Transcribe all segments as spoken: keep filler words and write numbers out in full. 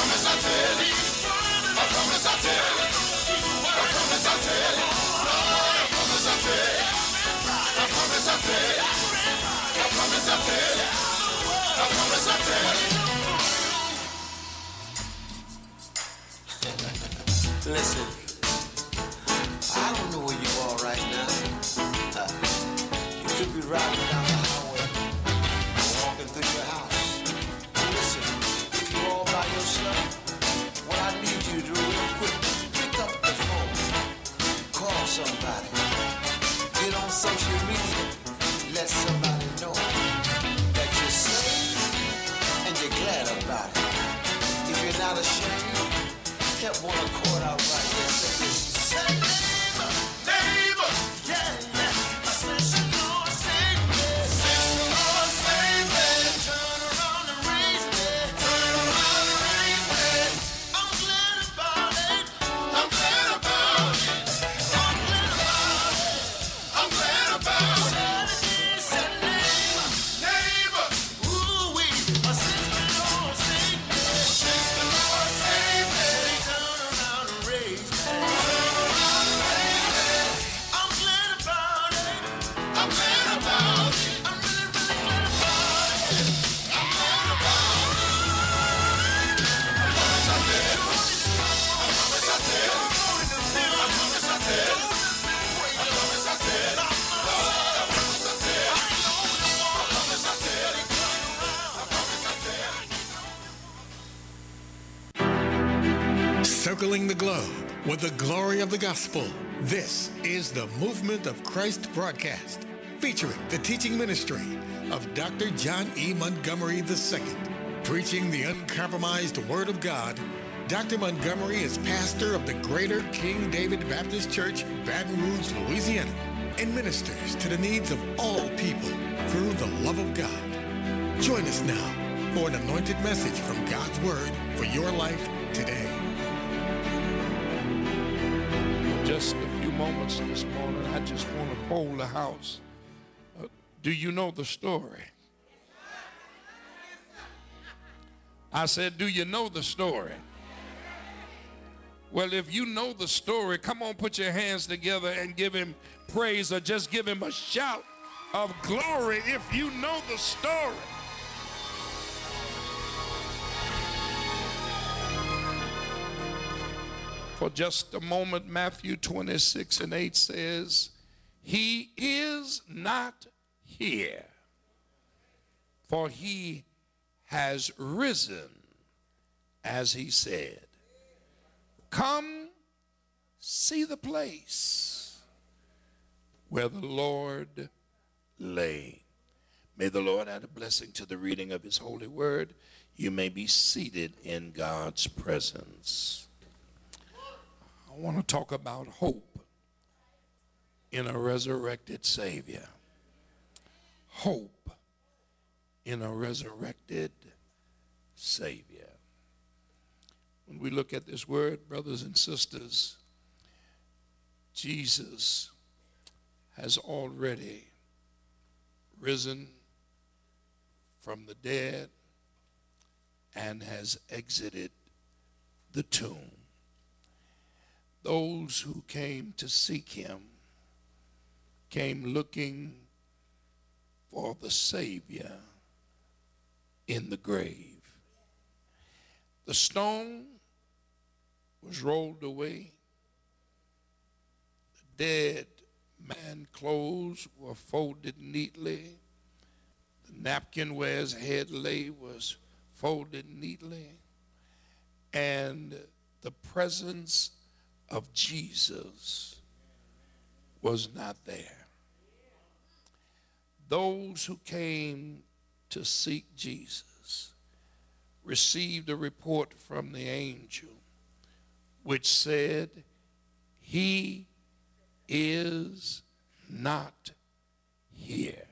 promise I tell you. I promise I tell you. I promise I tell you. Lord, I promise I tell you. I promise I tell you. I promise I tell you. I promise I tell you. Listen, I don't know where you are right now. Uh, you could be riding down the highway or walking through your house. But listen, if you're all by yourself, what I need you to do real quick, pick up the phone, call somebody, get on social media, let somebody know that you're saved and you're glad about it. If you're not ashamed, get one accord out right here. Say this. Say neighbor, neighbor, yeah, yeah. I said, the Lord save me. Since the Lord save me, turn around and raise me. Turn around and raise me. I'm glad about it. I'm glad about it. I'm glad about it. I'm glad about it. Say neighbor, neighbor, ooh wee. I said, the Lord save me. Since the Lord save me. Circling the globe with the glory of the gospel. This is the Movement of Christ broadcast, featuring the teaching ministry of Doctor John E. Montgomery the Second. Preaching the uncompromised Word of God, Doctor Montgomery is pastor of the Greater King David Baptist Church, Baton Rouge, Louisiana, and ministers to the needs of all people through the love of God. Join us now for an anointed message from God's Word for your life today. Just a few moments this morning, I just want to poll the house. Uh, do you know the story? I said, do you know the story? Well, if you know the story, come on, put your hands together and give him praise, or just give him a shout of glory if you know the story. For just a moment, Matthew twenty-six and eight says, he is not here, for he has risen, as he said. Come, see the place where the Lord lay. May the Lord add a blessing to the reading of his holy word. You may be seated in God's presence. I want to talk about hope in a resurrected Savior. Hope in a resurrected Savior. When we look at this word, brothers and sisters, Jesus has already risen from the dead and has exited the tomb. Those who came to seek him came looking for the Savior in the grave. The stone was rolled away. The dead man's clothes were folded neatly. The napkin where his head lay was folded neatly. And the presence of Jesus was not there. Those who came to seek Jesus received a report from the angel which said, he is not here.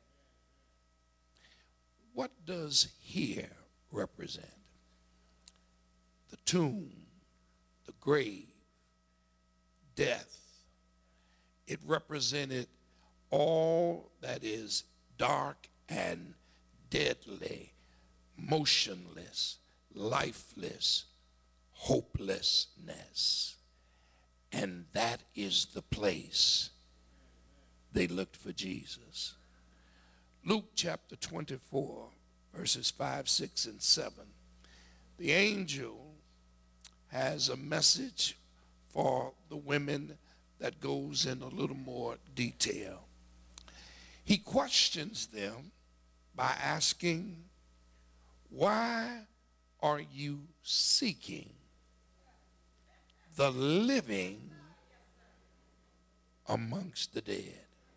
What does here represent? The tomb, the grave, death. It represented all that is dark and deadly, motionless, lifeless hopelessness. And that is the place they looked for Jesus. Luke chapter twenty-four, verses five, six, and seven. The angel has a message for the women that goes in a little more detail. He questions them by asking, why are you seeking the living amongst the dead?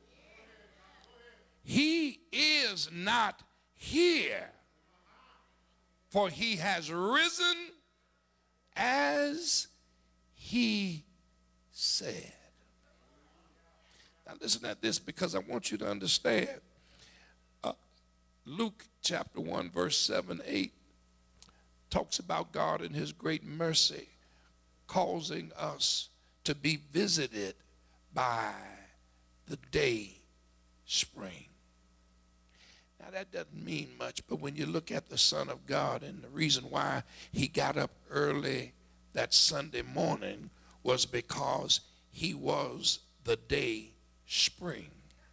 He is not here, for he has risen as he said. Now listen at this, because I want you to understand. Uh, Luke chapter one, verse seven, eight talks about God in his great mercy causing us to be visited by the day spring. Now that doesn't mean much, but when you look at the Son of God, and the reason why he got up early that Sunday morning was because he was the day spring.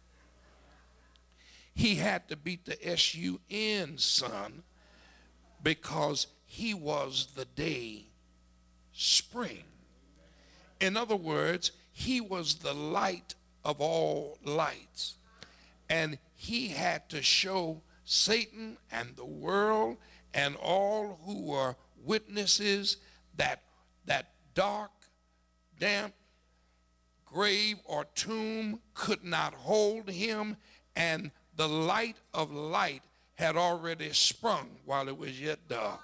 He had to beat the S U N, son, because he was the day spring. In other words, he was the light of all lights. And he had to show Satan and the world and all who were witnesses that that dark, damp grave or tomb could not hold him, and the light of light had already sprung while it was yet dark.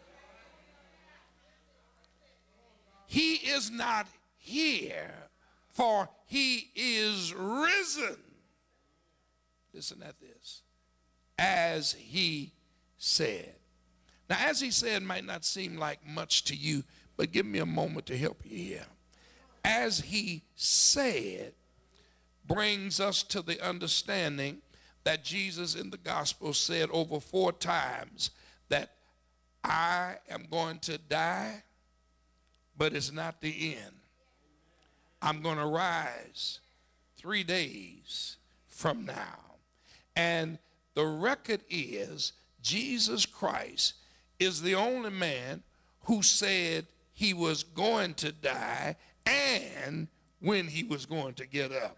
He is not here, for he is risen. Listen at this. As he said. Now, as he said might not seem like much to you, but give me a moment to help you here. As he said brings us to the understanding that Jesus in the gospel said over four times that I am going to die, but it's not the end. I'm going to rise three days from now. And the record is Jesus Christ is the only man who said he was going to die and when he was going to get up.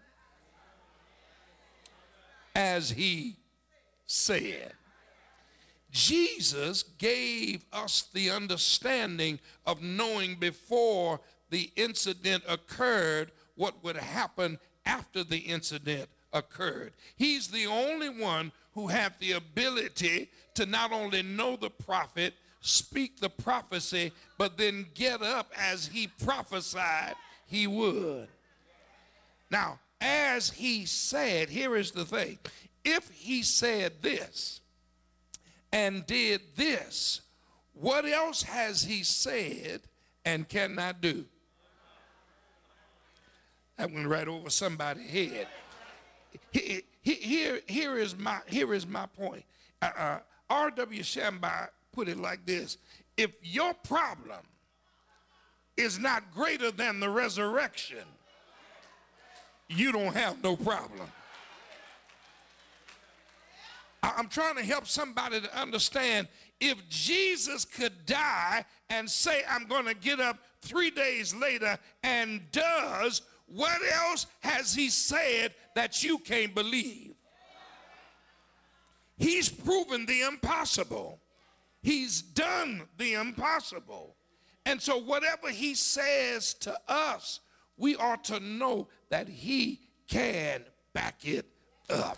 As he said. Jesus gave us the understanding of knowing before the incident occurred what would happen after the incident occurred. He's the only one who had the ability to not only know the prophet, speak the prophecy, but then get up as he prophesied he would. Now, as he said, here is the thing. If he said this and did this, what else has he said and cannot do? That went right over somebody's head. Here, here, is, my, here is my point. Uh, uh, R W Shambai put it like this. If your problem is not greater than the resurrection, you don't have no problem. I'm trying to help somebody to understand, if Jesus could die and say, I'm going to get up three days later, and does, what else has he said that you can't believe? He's proven the impossible. He's done the impossible. And so whatever he says to us, we ought to know that he can back it up.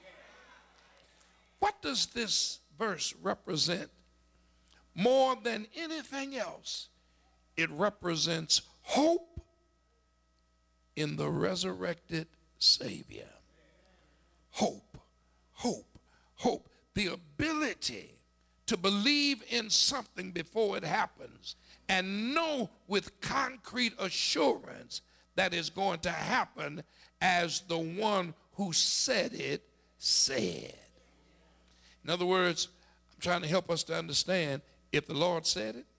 What does this verse represent? More than anything else, it represents hope in the resurrected Savior. Hope, hope, hope. The ability to believe in something before it happens and know with concrete assurance that is going to happen as the one who said it said. In other words, I'm trying to help us to understand, If the Lord said it,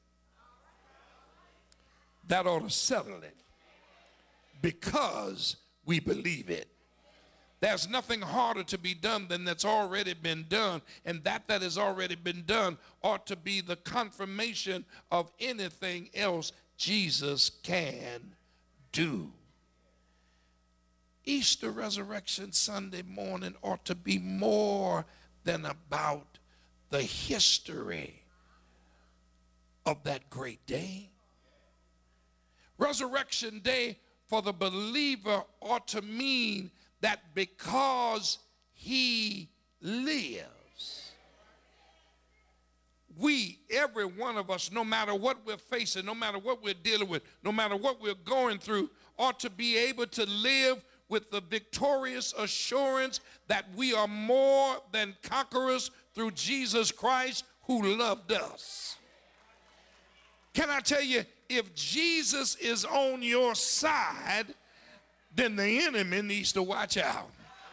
that ought to settle it, because we believe it. There's nothing harder to be done than that's already been done, and that that has already been done ought to be the confirmation of anything else Jesus can do. Easter Resurrection Sunday morning ought to be more than about the history of that great day. Resurrection Day for the believer ought to mean that because he lives, we, every one of us, no matter what we're facing, no matter what we're dealing with, no matter what we're going through, ought to be able to live with the victorious assurance that we are more than conquerors through Jesus Christ who loved us. Can I tell you, if Jesus is on your side, then the enemy needs to watch out.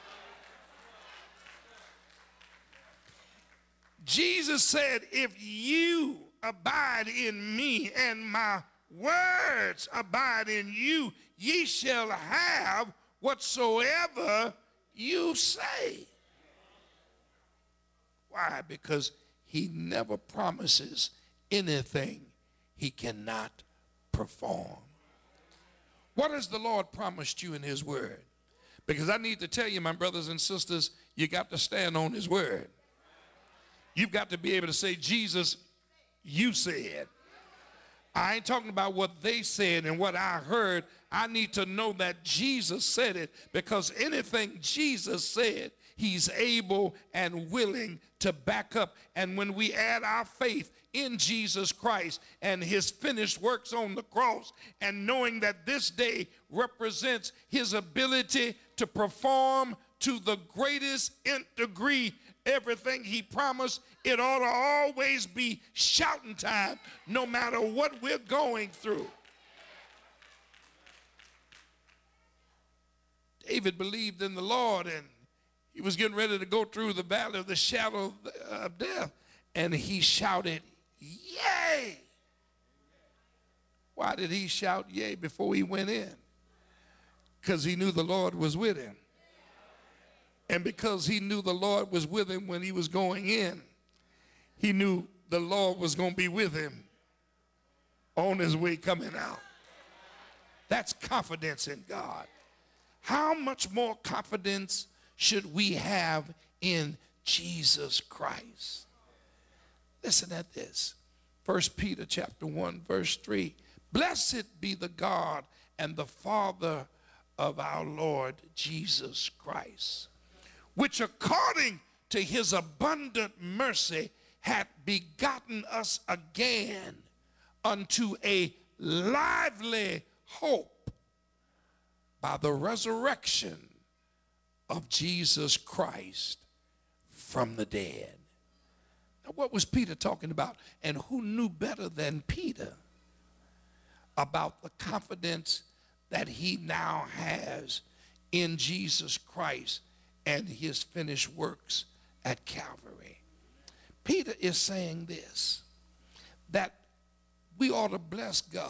Jesus said, if you abide in me and my words abide in you, ye shall have whatsoever you say. Why? Because he never promises anything he cannot perform. What has the Lord promised you in his word? Because I need to tell you, my brothers and sisters, you got to stand on his word. You've got to be able to say, Jesus, you said. I ain't talking about what they said and what I heard. I need to know that Jesus said it, because anything Jesus said, he's able and willing to back up. And when we add our faith in Jesus Christ and his finished works on the cross, and knowing that this day represents his ability to perform to the greatest degree everything he promised, it ought to always be shouting time no matter what we're going through. David believed in the Lord, and he was getting ready to go through the valley of the shadow of death, and he shouted, yay! Why did he shout yay before he went in? Because he knew the Lord was with him. And because he knew the Lord was with him when he was going in, he knew the Lord was going to be with him on his way coming out. That's confidence in God. How much more confidence should we have in Jesus Christ? Listen at this. First Peter chapter one, verse three. Blessed be the God and the Father of our Lord Jesus Christ, which according to his abundant mercy hath begotten us again unto a lively hope by the resurrection of Jesus Christ from the dead. Now, what was Peter talking about? And who knew better than Peter about the confidence that he now has in Jesus Christ and his finished works at Calvary? Peter is saying this, that we ought to bless God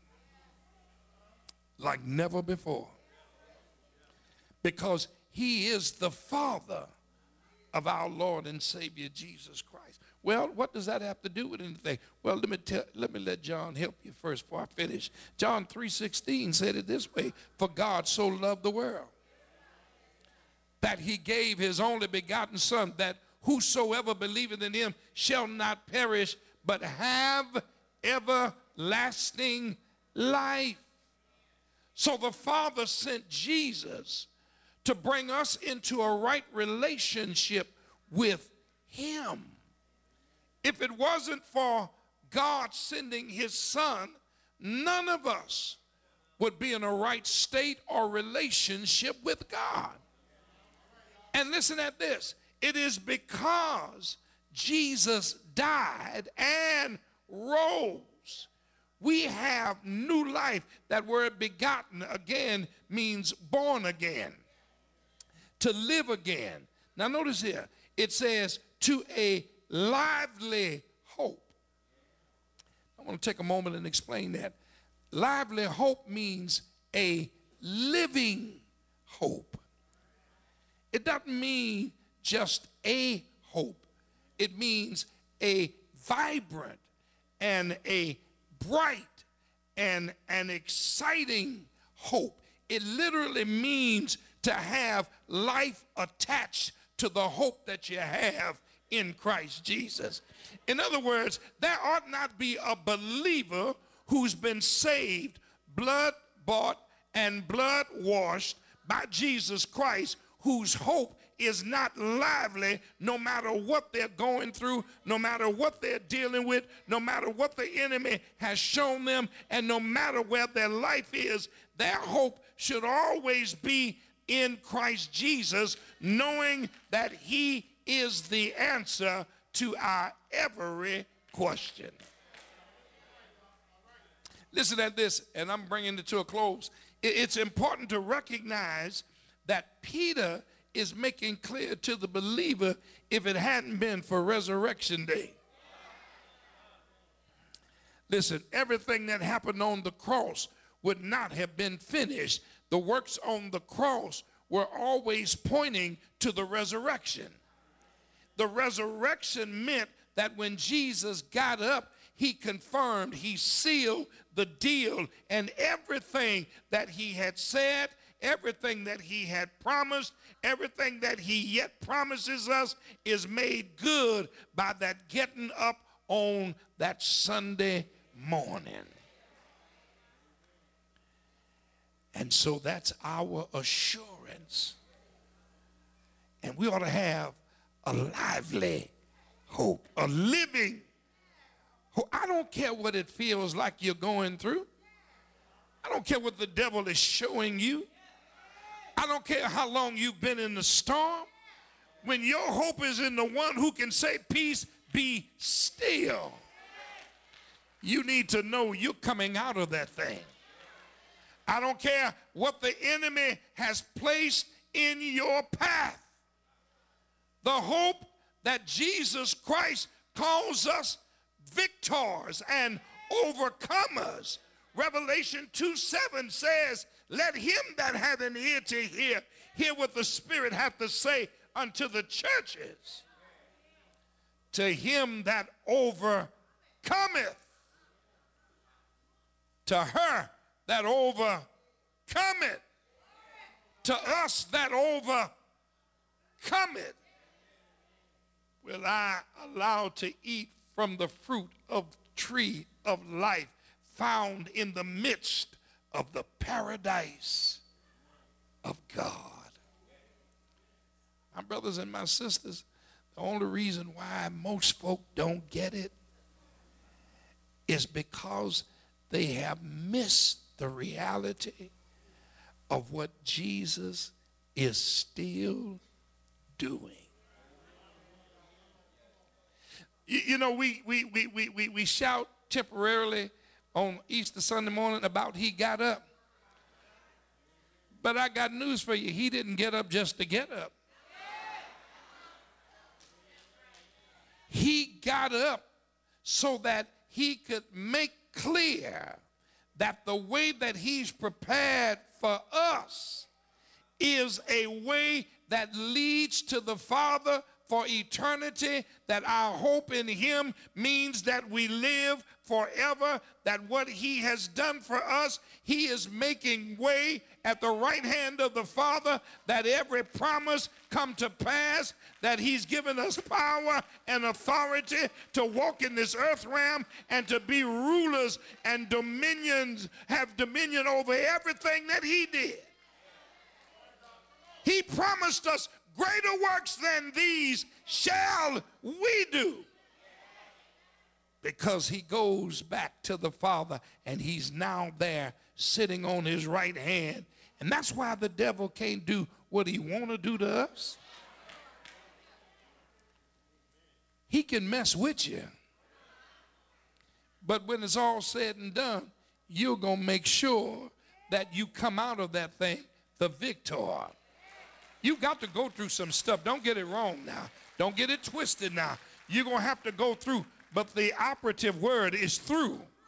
like never before, because he is the Father of our Lord and Savior Jesus Christ. Well, what does that have to do with anything? Well, let me tell, let me let John help you first before I finish. John three sixteen said it this way: for God so loved the world that he gave his only begotten Son, that whosoever believeth in him shall not perish, but have everlasting life. So the Father sent Jesus to bring us into a right relationship with him. If it wasn't for God sending his Son, none of us would be in a right state or relationship with God. And listen at this. It is because Jesus died and rose, we have new life. That word begotten again means born again, to live again. Now notice here, it says to a lively hope. I want to take a moment and explain that. Lively hope means a living hope. It doesn't mean just a hope. It means a vibrant and a bright and an exciting hope. It literally means to have life attached to the hope that you have in Christ Jesus. In other words, there ought not be a believer who's been saved, blood bought and blood washed by Jesus Christ, whose hope is not lively no matter what they're going through, no matter what they're dealing with, no matter what the enemy has shown them, and no matter where their life is. Their hope should always be in Christ Jesus, knowing that he is the answer to our every question. Listen at this, and I'm bringing it to a close. It's important to recognize that Peter is making clear to the believer, if it hadn't been for Resurrection Day. Listen, everything that happened on the cross would not have been finished. The works on the cross were always pointing to the resurrection. The resurrection meant that when Jesus got up, he confirmed, he sealed the deal, and everything that he had said, everything that he had promised, everything that he yet promises us is made good by that getting up on that Sunday morning. And so that's our assurance. And we ought to have a lively hope, a living hope. I don't care what it feels like you're going through. I don't care what the devil is showing you. I don't care how long you've been in the storm. When your hope is in the one who can say, peace, be still, you need to know you're coming out of that thing. I don't care what the enemy has placed in your path. The hope that Jesus Christ calls us victors and overcomers. Revelation two seven says, let him that hath an ear to hear, hear what the Spirit hath to say unto the churches. To him that overcometh, to her that overcometh, to us that overcometh, will I allow to eat from the fruit of the tree of life found in the midst of the paradise of God. My brothers and my sisters, the only reason why most folk don't get it is because they have missed the reality of what Jesus is still doing. You, you know, we, we, we, we, we, we shout temporarily on Easter Sunday morning about he got up. But I got news for you. He didn't get up just to get up. He got up so that he could make clear that the way that he's prepared for us is a way that leads to the Father for eternity, that our hope in him means that we live forever, that what he has done for us, he is making way at the right hand of the Father, that every promise come to pass, that he's given us power and authority to walk in this earth realm and to be rulers and dominions, have dominion over everything that he did. He promised us greater works than these shall we do. Because he goes back to the Father and he's now there sitting on his right hand. And that's why the devil can't do what he want to do to us. He can mess with you. But when it's all said and done, you're going to make sure that you come out of that thing the victor. You've got to go through some stuff. Don't get it wrong now. Don't get it twisted now. You're going to have to go through. But the operative word is through.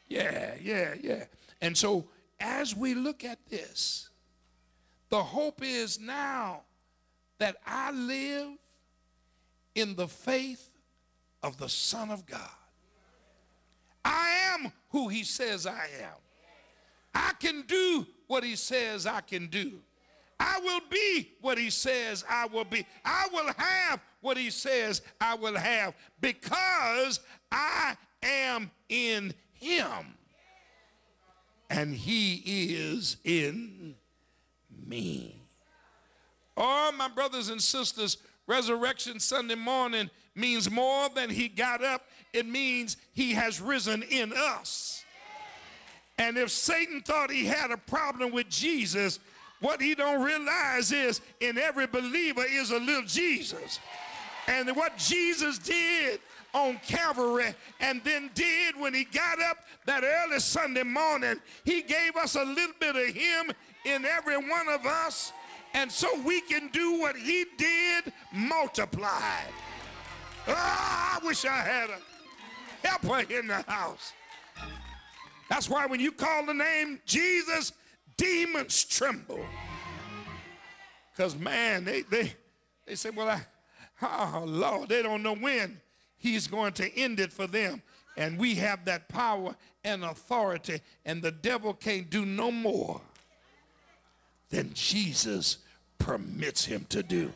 Yeah, yeah, yeah. And so as we look at this, the hope is now that I live in the faith of the Son of God. I am who he says I am. I can do what he says I can do. I will be what he says I will be. I will have what he says I will have because I am in him and he is in me. Oh, my brothers and sisters, Resurrection Sunday morning means more than he got up. It means he has risen in us. And if Satan thought he had a problem with Jesus, what he don't realize is in every believer is a little Jesus. And what Jesus did on Calvary and then did when he got up that early Sunday morning, he gave us a little bit of him in every one of us. And so we can do what he did multiplied. Oh, I wish I had a helper in the house. That's why when you call the name Jesus, demons tremble. Because, man, they, they, they say, well, I, oh, Lord, they don't know when he's going to end it for them. And we have that power and authority, and the devil can't do no more than Jesus permits him to do.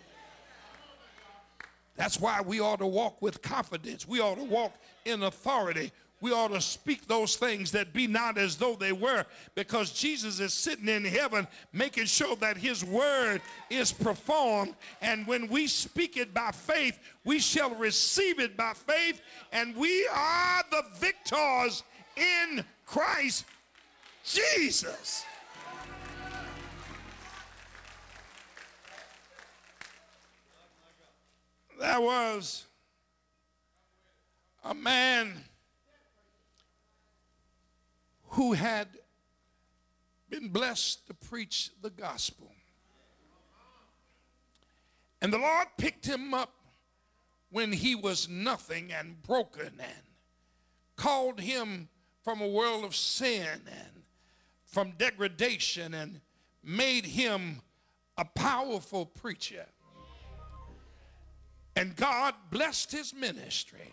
That's why we ought to walk with confidence. We ought to walk in authority. We ought to speak those things that be not as though they were, because Jesus is sitting in heaven making sure that his word is performed. And when we speak it by faith, we shall receive it by faith, and we are the victors in Christ Jesus. There was a man who had been blessed to preach the gospel. And the Lord picked him up when he was nothing and broken, and called him from a world of sin and from degradation, and made him a powerful preacher. And God blessed his ministry,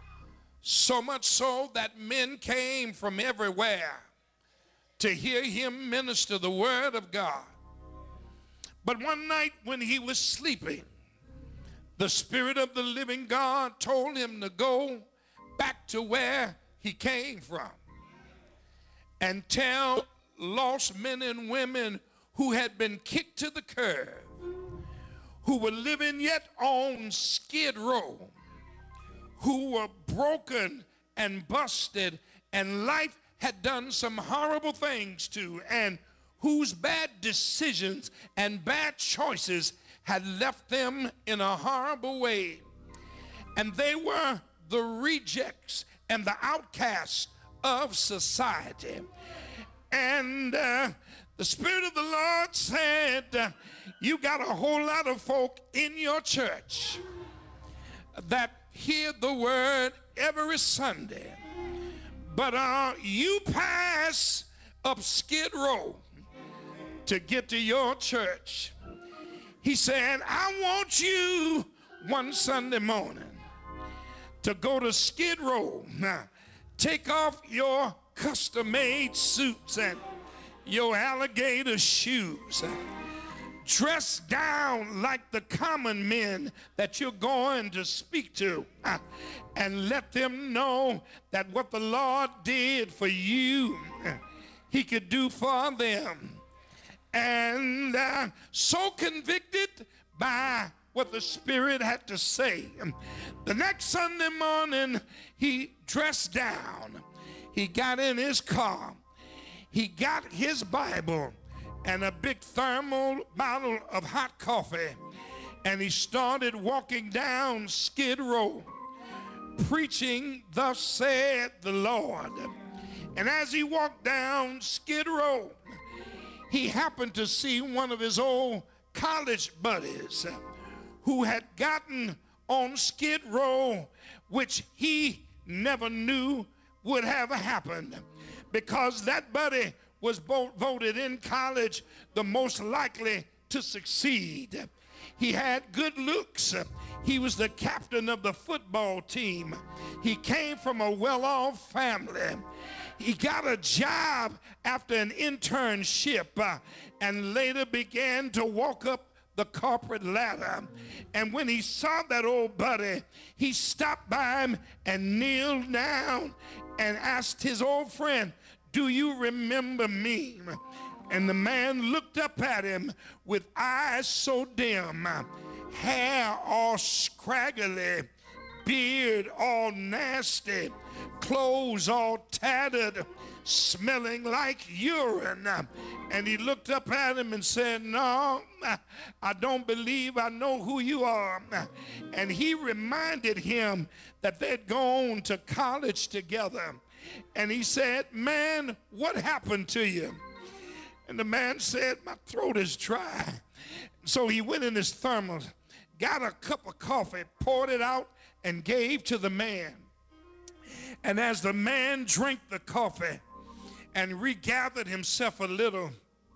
so much so that men came from everywhere to hear him minister the word of God. But one night when he was sleeping, the Spirit of the living God told him to go back to where he came from and tell lost men and women who had been kicked to the curb, who were living yet on Skid Row, who were broken and busted, and life had done some horrible things to, and whose bad decisions and bad choices had left them in a horrible way. And they were the rejects and the outcasts of society. And uh, the Spirit of the Lord said, uh, you got a whole lot of folk in your church that hear the word every Sunday, but uh, you pass up Skid Row to get to your church. He said, I want you one Sunday morning to go to Skid Row. Now, take off your custom-made suits and your alligator shoes. Dress down like the common men that you're going to speak to, uh, and let them know that what the Lord did for you, uh, he could do for them. And uh, so convicted by what the Spirit had to say, the next Sunday morning he dressed down, he got in his car, he got his Bible and a big thermal bottle of hot coffee, and he started walking down Skid Row preaching, thus said the Lord. And as he walked down Skid Row, he happened to see one of his old college buddies who had gotten on Skid Row, which he never knew would have happened. because that buddy was bo- voted in college the most likely to succeed. He had good looks. He was the captain of the football team. He came from a well-off family. He got a job after an internship uh, and later began to walk up the corporate ladder. And when he saw that old buddy, he stopped by him and kneeled down and asked his old friend, "Do you remember me?" And the man looked up at him with eyes so dim, hair all scraggly, beard all nasty, clothes all tattered, smelling like urine. And he looked up at him and said, "No, I don't believe I know who you are." And he reminded him that they'd gone to college together. And he said, "Man, what happened to you?" And the man said, "My throat is dry." So he went in his thermos, got a cup of coffee, poured it out, and gave to the man. And as the man drank the coffee and regathered himself a little,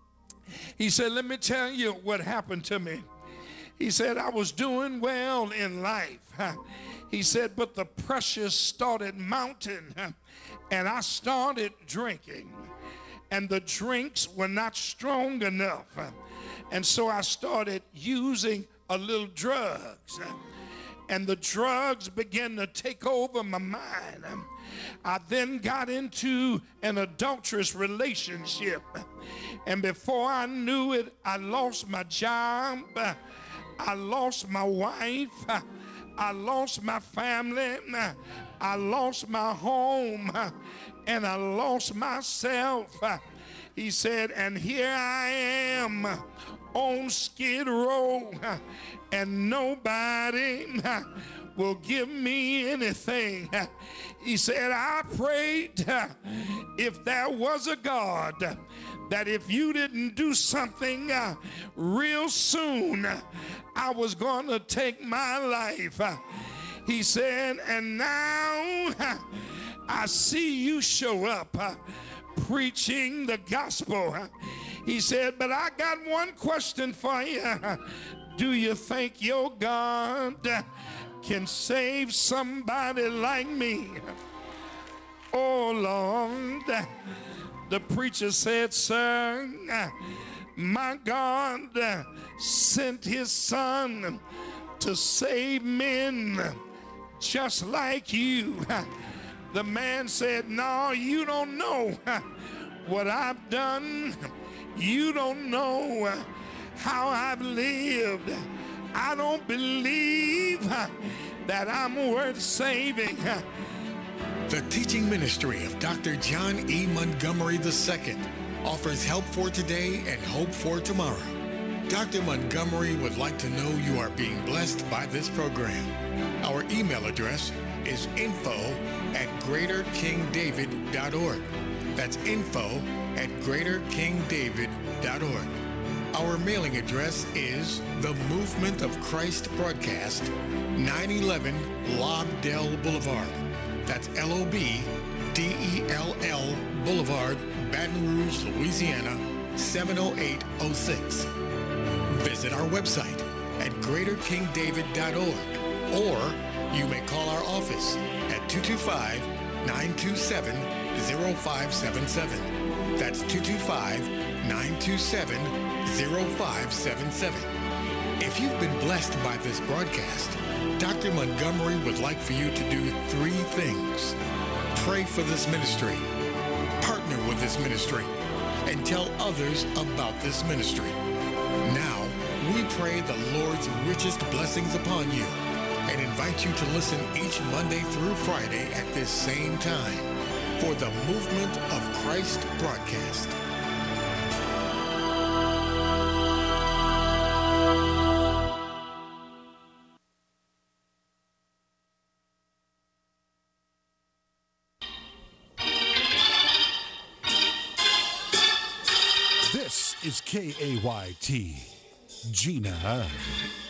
he said, "Let me tell you what happened to me." He said, "I was doing well in life." He said, "But the pressure started mounting, and I started drinking. And the drinks were not strong enough. And so I started using a little drugs. And the drugs began to take over my mind. I then got into an adulterous relationship. And before I knew it, I lost my job. I lost my wife. I lost my family. I lost my home. And I lost myself." He said, "And here I am on Skid Row, and nobody will give me anything." He said, "I prayed if there was a God, that if you didn't do something uh, real soon, I was going to take my life." He said, "And now I see you show up uh, preaching the gospel." He said, "But I got one question for you. Do you think your God can save somebody like me?" "Oh, Lord." The preacher said, "Sir, my God sent his son to save men just like you." The man said, "No, you don't know what I've done. You don't know how I've lived. I don't believe that I'm worth saving." The teaching ministry of Doctor John E. Montgomery the Second offers help for today and hope for tomorrow. Doctor Montgomery would like to know you are being blessed by this program. Our email address is info at greater king david dot org. That's info at greater king david dot org. Our mailing address is The Movement of Christ Broadcast, nine eleven Lobdell Boulevard. That's L O B D E L L Boulevard, Baton Rouge, Louisiana, seven oh eight oh six. Visit our website at greater king david dot org, or you may call our office at two two five, nine two seven, zero five seven seven. That's two two five, nine two seven, zero five seven seven. If you've been blessed by this broadcast, Doctor Montgomery would like for you to do three things. Pray for this ministry, partner with this ministry, and tell others about this ministry. Now, we pray the Lord's richest blessings upon you and invite you to listen each Monday through Friday at this same time for the Movement of Christ broadcast. This is K A Y T, Gina.